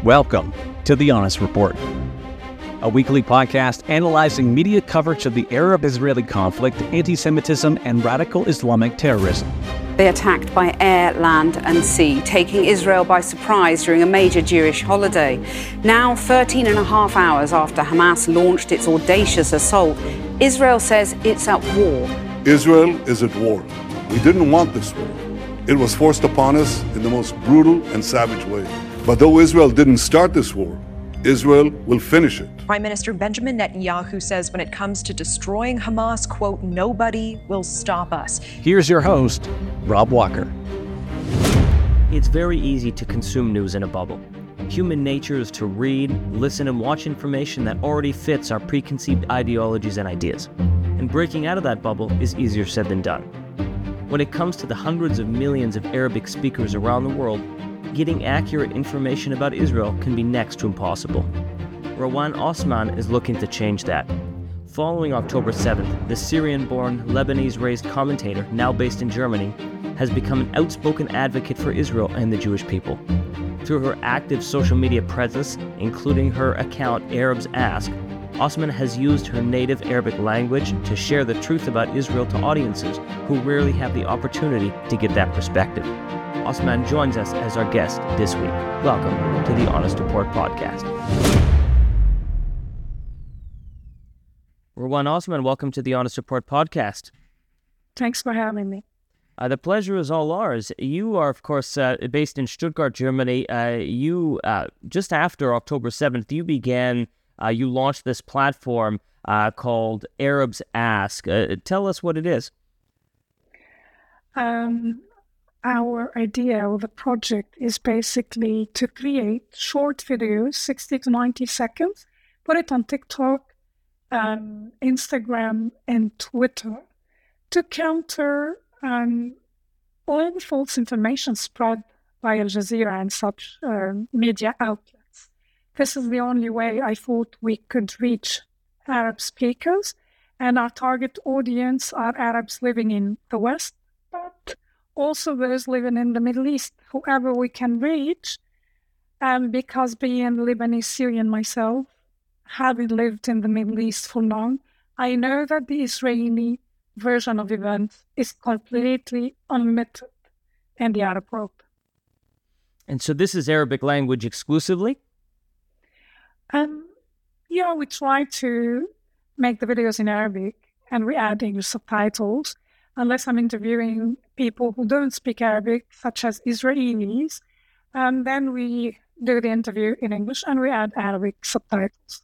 Welcome to The Honest Report, a weekly podcast analyzing media coverage of the Arab-Israeli conflict, anti-Semitism, and radical Islamic terrorism. They attacked by air, land and sea, taking Israel by surprise during a major Jewish holiday. Now, 13 and a half hours after Hamas launched its audacious assault, Israel says it's at war. Israel is at war. We didn't want this war. It was forced upon us in the most brutal and savage way. But though Israel didn't start this war, Israel will finish it. Prime Minister Benjamin Netanyahu says when it comes to destroying Hamas, quote, nobody will stop us. Here's your host, Rob Walker. It's very easy to consume news in a bubble. Human nature is to read, listen, and watch information that already fits our preconceived ideologies and ideas. And breaking out of that bubble is easier said than done. When it comes to the hundreds of millions of Arabic speakers around the world, getting accurate information about Israel can be next to impossible. Rawan Osman is looking to change that. Following October 7th, the Syrian-born, Lebanese-raised commentator, now based in Germany, has become an outspoken advocate for Israel and the Jewish people. Through her active social media presence, including her account Arabs Ask, Osman has used her native Arabic language to share the truth about Israel to audiences who rarely have the opportunity to get that perspective. Osman joins us as our guest this week. Welcome to the Honest Report podcast. Rawan Osman, welcome to the Honest Report podcast. Thanks for having me. The pleasure is all ours. You are, of course, based in Stuttgart, Germany. Just after October 7th, you launched this platform called Arabs Ask. Tell us what it is. Our idea of the project is basically to create short videos, 60 to 90 seconds, put it on TikTok, Instagram, and Twitter to counter all the false information spread by Al Jazeera and such media outlets. This is the only way I thought we could reach Arab speakers, and our target audience are Arabs living in the West, but also those living in the Middle East, whoever we can reach. Because being Lebanese Syrian myself, having lived in the Middle East for long, I know that the Israeli version of events is completely omitted in the Arab world. And so this is Arabic language exclusively? We try to make the videos in Arabic and we add English subtitles, unless I'm interviewing people who don't speak Arabic, such as Israelis, and then we do the interview in English and we add Arabic subtitles.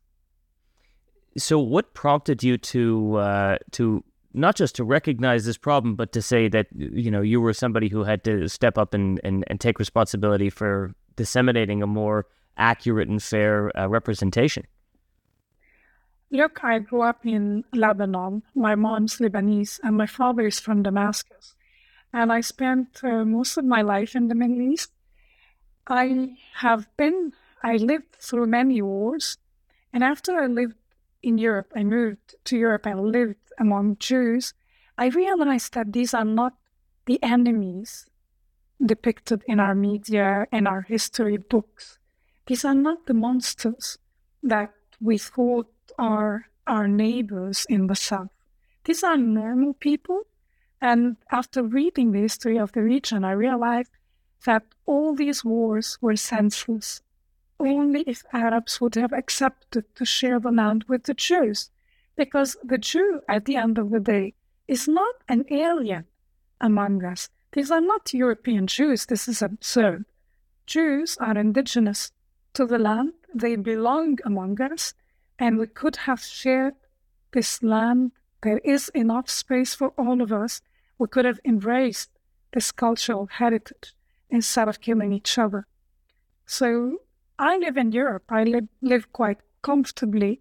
So what prompted you to not just to recognize this problem, but to say that, you were somebody who had to step up and take responsibility for disseminating a more accurate and fair representation? Look, I grew up in Lebanon. My mom's Lebanese and my father is from Damascus. And I spent most of my life in the Middle East. I lived through many wars. And after I lived in Europe, I moved to Europe and lived among Jews. I realized that these are not the enemies depicted in our media and our history books. These are not the monsters that we thought are our neighbors in the south. These are normal people. And after reading the history of the region, I realized that all these wars were senseless. Only if Arabs would have accepted to share the land with the Jews. Because the Jew, at the end of the day, is not an alien among us. These are not European Jews. This is absurd. Jews are indigenous to the land. They belong among us. And we could have shared this land. There is enough space for all of us. We could have embraced this cultural heritage instead of killing each other. So I live in Europe. I live quite comfortably,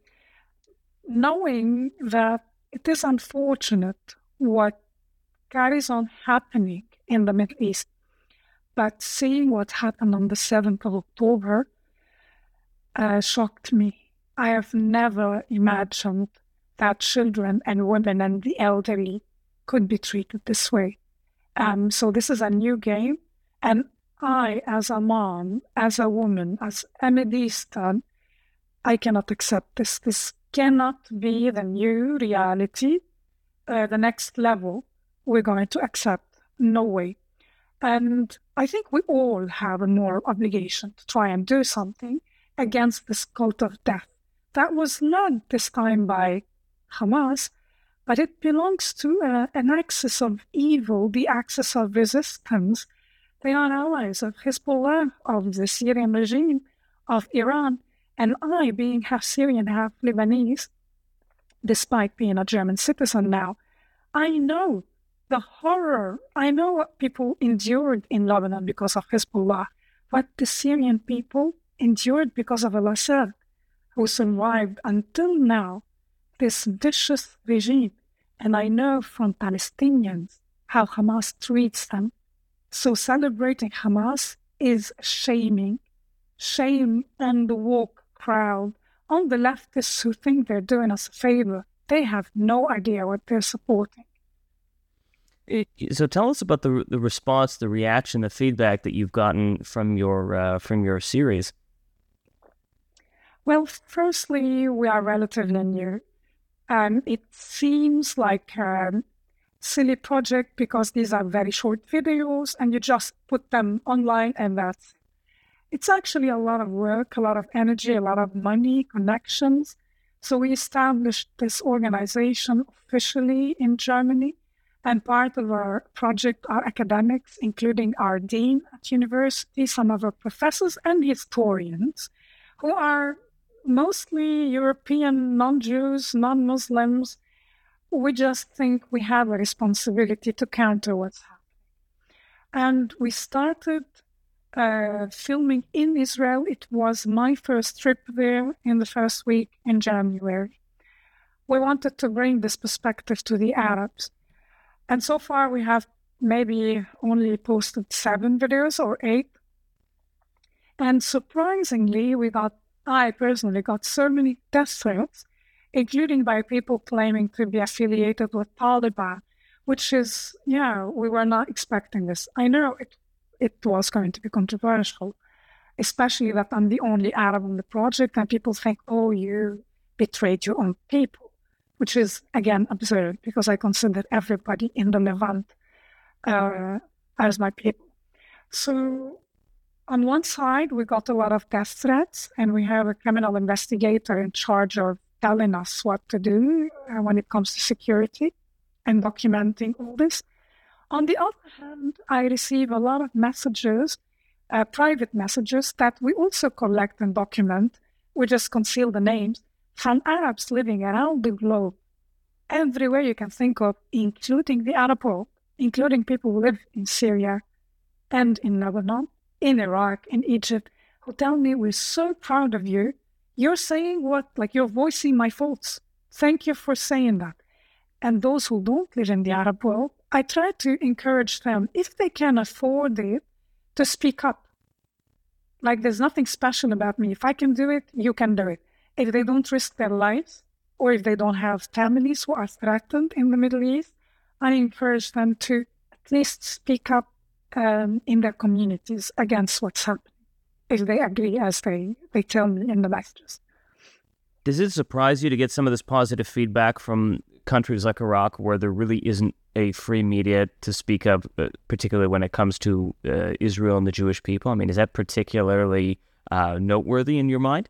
knowing that it is unfortunate what carries on happening in the Middle East. But seeing what happened on the 7th of October shocked me. I have never imagined that children and women and the elderly could be treated this way. So this is a new game. And I, as a mom, as a woman, as a Mideastan, I cannot accept this. This cannot be the new reality, the next level we're going to accept. No way. And I think we all have a moral obligation to try and do something against this cult of death. That was led this time by Hamas, but it belongs to an axis of evil, the axis of resistance. They are allies of Hezbollah, of the Syrian regime, of Iran, and I, being half Syrian, half Lebanese, despite being a German citizen now, I know the horror. I know what people endured in Lebanon because of Hezbollah, what the Syrian people endured because of al-Assad, who survived until now this vicious regime. And I know from Palestinians how Hamas treats them. So celebrating Hamas is shame on the woke crowd, on the leftists who think they're doing us a favor. They have no idea what they're supporting. So tell us about the response, the reaction, the feedback that you've gotten from your series. Well, firstly, we are relatively new. It seems like a silly project because these are very short videos and you just put them online and that's it. It's actually a lot of work, a lot of energy, a lot of money, connections. So we established this organization officially in Germany. And part of our project are academics, including our dean at university, some of our professors and historians, who are mostly European, non-Jews, non-Muslims. We just think we have a responsibility to counter what's happening. And we started filming in Israel. It was my first trip there in the first week in January. We wanted to bring this perspective to the Arabs. And so far we have maybe only posted 7 videos or 8. And surprisingly, I personally got so many death threats, including by people claiming to be affiliated with Taliban, which is, we were not expecting this. I know it was going to be controversial, especially that I'm the only Arab on the project and people think, oh, you betrayed your own people, which is, again, absurd because I consider everybody in the Levant as my people. So on one side, we got a lot of death threats, and we have a criminal investigator in charge of telling us what to do when it comes to security and documenting all this. On the other hand, I receive a lot of messages, private messages, that we also collect and document. We just conceal the names from Arabs living around the globe, everywhere you can think of, including the Arab world, including people who live in Syria and in Lebanon, in Iraq, in Egypt, who tell me, we're so proud of you. You're saying you're voicing my faults. Thank you for saying that. And those who don't live in the Arab world, I try to encourage them, if they can afford it, to speak up. Like, there's nothing special about me. If I can do it, you can do it. If they don't risk their lives, or if they don't have families who are threatened in the Middle East, I encourage them to at least speak up in their communities against what's happening, if they agree, as they tell me in the messages. Does it surprise you to get some of this positive feedback from countries like Iraq, where there really isn't a free media to speak of, particularly when it comes to Israel and the Jewish people? I mean, is that particularly noteworthy in your mind?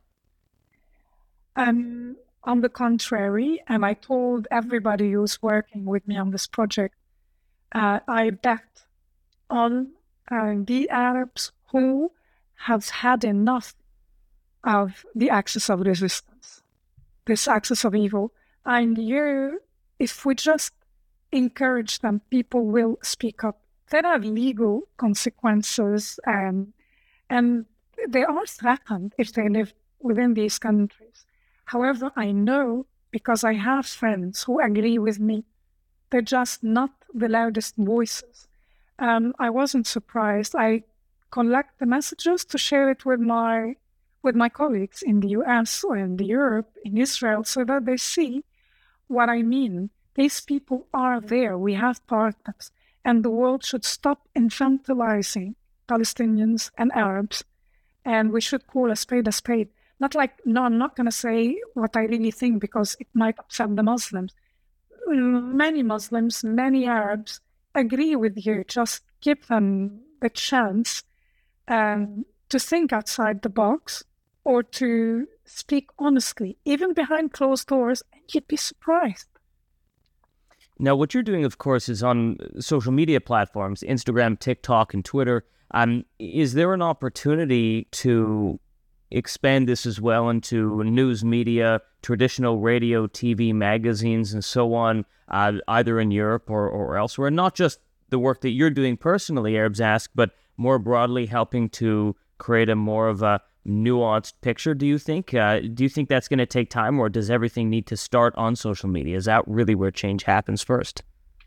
On the contrary, and I told everybody who's working with me on this project, I bet on the Arabs who have had enough of the axis of resistance, this axis of evil. And if we just encourage them, people will speak up. There are legal consequences, and they are threatened if they live within these countries. However, I know, because I have friends who agree with me, they're just not the loudest voices. I wasn't surprised. I collect the messages to share it with my colleagues in the US or in Europe, in Israel, so that they see what I mean. These people are there. We have partners, and the world should stop infantilizing Palestinians and Arabs, and we should call a spade a spade. Not like, no, I'm not going to say what I really think because it might upset the Muslims. Many Muslims, many Arabs agree with you. Just give them the chance to think outside the box or to speak honestly, even behind closed doors, and you'd be surprised. Now, what you're doing, of course, is on social media platforms, Instagram, TikTok, and Twitter. Is there an opportunity to expand this as well into news media, traditional radio, TV, magazines, and so on, either in Europe or elsewhere? Not just the work that you're doing personally, Arabs Ask, but more broadly helping to create a more of a nuanced picture, do you think? Do you think that's going to take time, or does everything need to start on social media? Is that really where change happens first?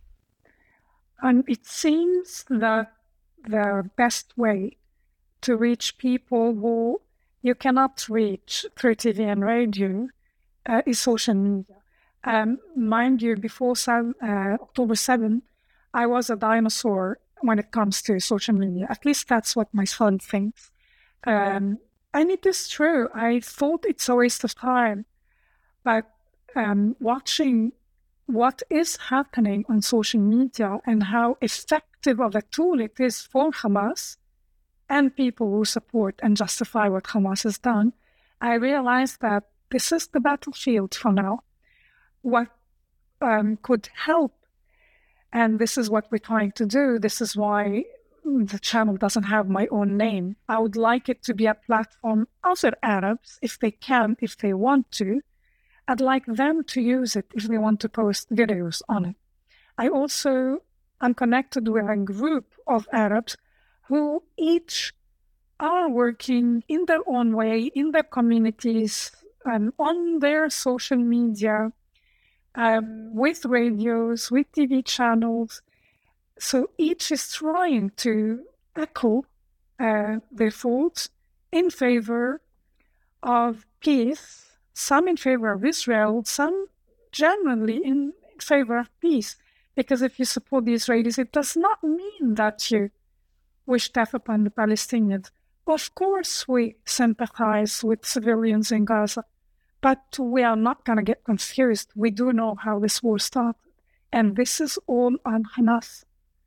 It seems that the best way to reach people who you cannot reach through TV and radio is social media. Mind you, before October 7, I was a dinosaur when it comes to social media. At least that's what my son thinks. And it is true. I thought it's a waste of time. But watching what is happening on social media and how effective of a tool it is for Hamas and people who support and justify what Hamas has done, I realized that this is the battlefield for now. What could help, and this is what we're trying to do, this is why the channel doesn't have my own name. I would like it to be a platform other Arabs, if they can, if they want to. I'd like them to use it if they want to post videos on it. I also am connected with a group of Arabs who each are working in their own way, in their communities, on their social media, with radios, with TV channels. So each is trying to echo their thoughts in favor of peace, some in favor of Israel, some genuinely in favor of peace. Because if you support the Israelis, it does not mean that you wish death upon the Palestinians. Of course, we sympathize with civilians in Gaza, but we are not going to get confused. We do know how this war started, and this is all on Hamas.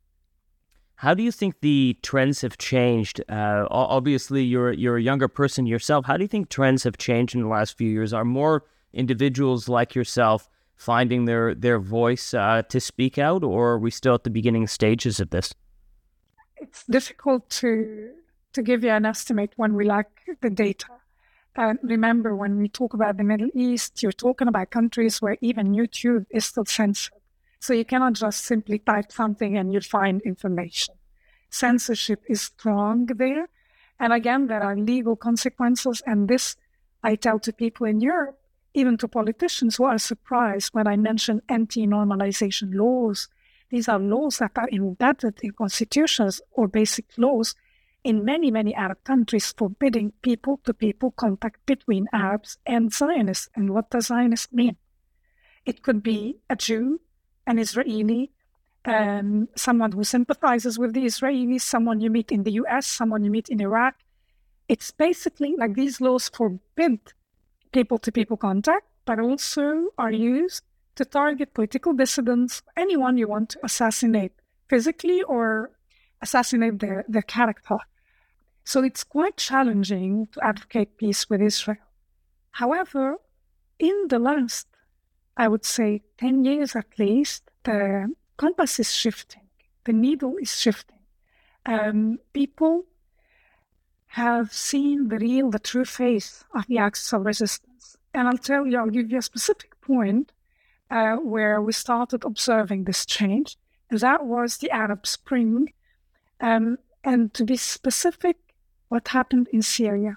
How do you think the trends have changed? Obviously, you're a younger person yourself. How do you think trends have changed in the last few years? Are more individuals like yourself finding their voice to speak out, or are we still at the beginning stages of this? It's difficult to give you an estimate when we lack the data. Remember, when we talk about the Middle East, you're talking about countries where even YouTube is still censored. So you cannot just simply type something and you'll find information. Censorship is strong there. And again, there are legal consequences. And this I tell to people in Europe, even to politicians who are surprised when I mention anti-normalization laws. These are laws that are embedded in constitutions or basic laws in many, many Arab countries, forbidding people-to-people contact between Arabs and Zionists. And what does Zionist mean? It could be a Jew, an Israeli, someone who sympathizes with the Israelis, someone you meet in the US, someone you meet in Iraq. It's basically like these laws forbid people-to-people contact, but also are used to target political dissidents, anyone you want to assassinate physically or assassinate their character. So it's quite challenging to advocate peace with Israel. However, in the last, I would say, 10 years at least, the compass is shifting. The needle is shifting. People have seen the true face of the axis of resistance. And I'll give you a specific point where we started observing this change. That was the Arab Spring. And to be specific, what happened in Syria.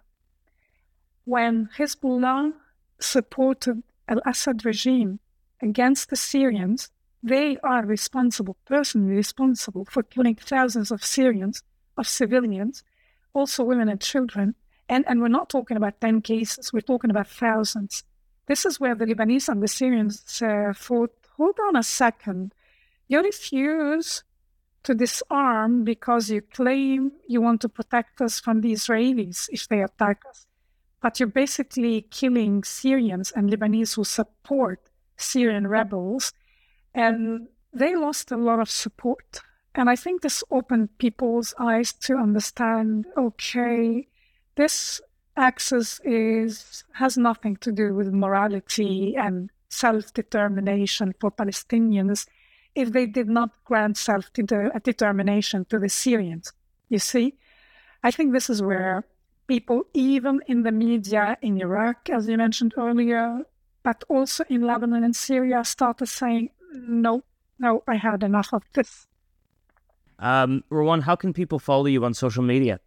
When Hezbollah supported al-Assad regime against the Syrians, they are personally responsible for killing thousands of Syrians, of civilians, also women and children. And we're not talking about 10 cases, we're talking about thousands. This is where the Lebanese and the Syrians thought, hold on a second, you refuse to disarm because you claim you want to protect us from the Israelis if they attack us. But you're basically killing Syrians and Lebanese who support Syrian rebels, and they lost a lot of support. And I think this opened people's eyes to understand, okay, this axis has nothing to do with morality and self-determination for Palestinians if they did not grant self-determination to the Syrians. You see, I think this is where people, even in the media in Iraq, as you mentioned earlier, but also in Lebanon and Syria, started saying, no, I had enough of this. Rouwan, how can people follow you on social media?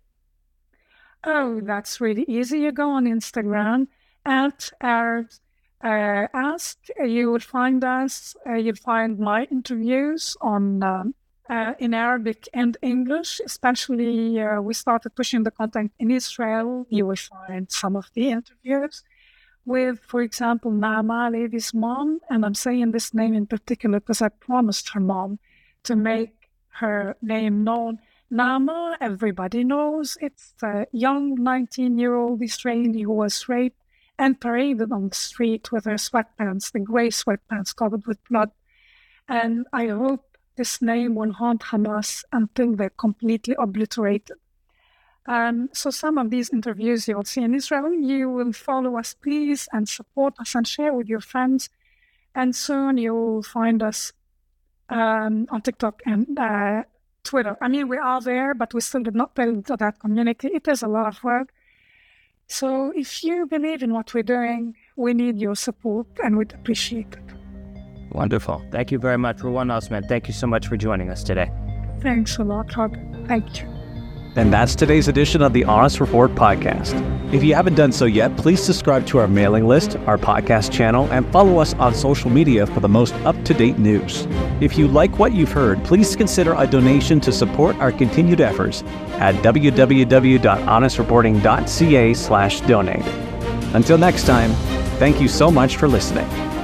Oh, that's really easy. You go on Instagram at Arabs Ask. You will find us. You'll find my interviews on in Arabic and English. Especially, we started pushing the content in Israel. You will find some of the interviews with, for example, Naama Levy's mom. And I'm saying this name in particular because I promised her mom to make her name known. Naama, everybody knows, it's a young 19-year-old Israeli who was raped and paraded on the street with her sweatpants, the gray sweatpants covered with blood. And I hope this name will haunt Hamas until they're completely obliterated. So some of these interviews you'll see in Israel. You will follow us, please, and support us and share with your friends. And soon you'll find us on TikTok and Twitter. I mean, we are there, but we still did not build that community. It is a lot of work. So if you believe in what we're doing, we need your support and we'd appreciate it. Wonderful. Thank you very much, Rouwan Osman. Thank you so much for joining us today. Thanks a lot, Rob. Thank you. And that's today's edition of the Honest Report podcast. If you haven't done so yet, please subscribe to our mailing list, our podcast channel, and follow us on social media for the most up-to-date news. If you like what you've heard, please consider a donation to support our continued efforts at www.honestreporting.ca/donate. Until next time, thank you so much for listening.